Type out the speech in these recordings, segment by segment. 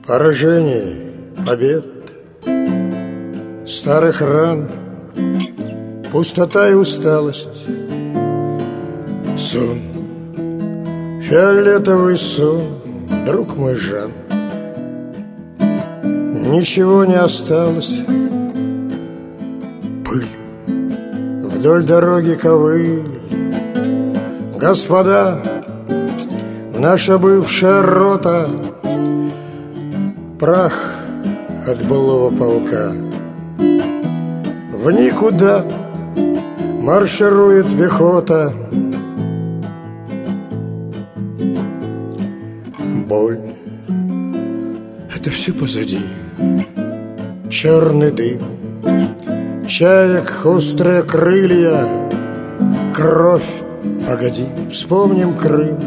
Поражений, побед, старых ран, пустота и усталость, сон, фиолетовый сон, друг мой Жан. Ничего не осталось, пыль, вдоль дороги ковыль. Господа, наша бывшая рота, прах от былого полка. В никуда марширует пехота. Боль — это все позади. Черный дым, чаек острые крылья, кровь, погоди, вспомним Крым.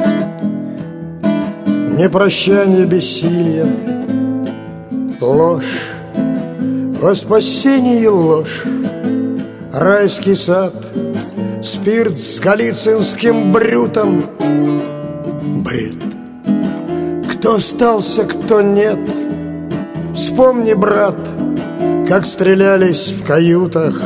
Не прощание бессилия, ложь, во спасении ложь. Райский сад, спирт с галицинским брютом. Бред, кто остался, кто нет. Вспомни, брат, как стрелялись в каютах.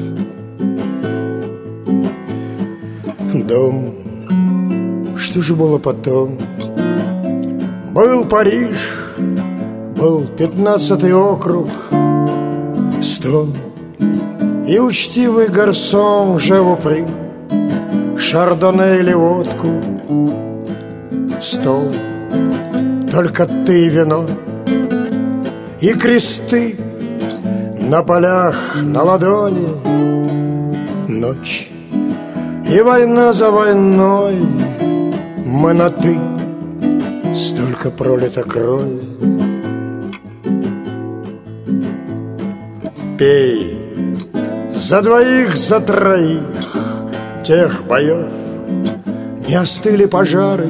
Дом, что же было потом? Был Париж, был 15-й округ, стон и учтивый гарсон живопри, шардоне или водку, стол, только ты и вино, и кресты на полях, на ладони, ночь и война за войной. Мы на «ты», столько пролито крови. Пей за двоих, за троих тех боев. Не остыли пожары.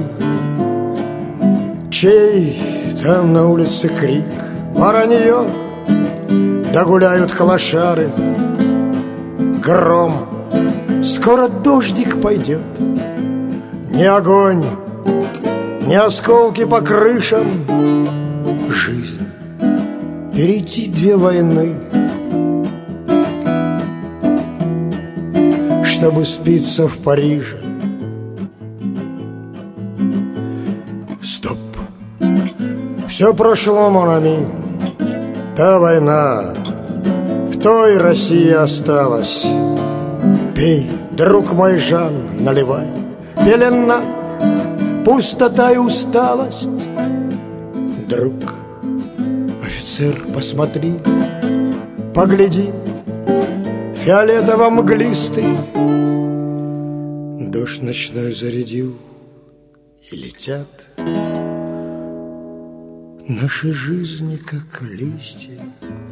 Чей там на улице крик? Воронье, да гуляют клошары. Гром, скоро дождик пойдет. Ни огонь, ни осколки по крышам. Жизнь, перейти две войны, чтобы спиться в Париже. Стоп, все прошло, мон ами. Та война в той России осталась. Пей, друг мой Жан, наливай. Пелена, пустота и усталость. Друг, офицер, посмотри, погляди, фиолетово-мглистый. Дождь ночной зарядил, и летят наши жизни, как листья.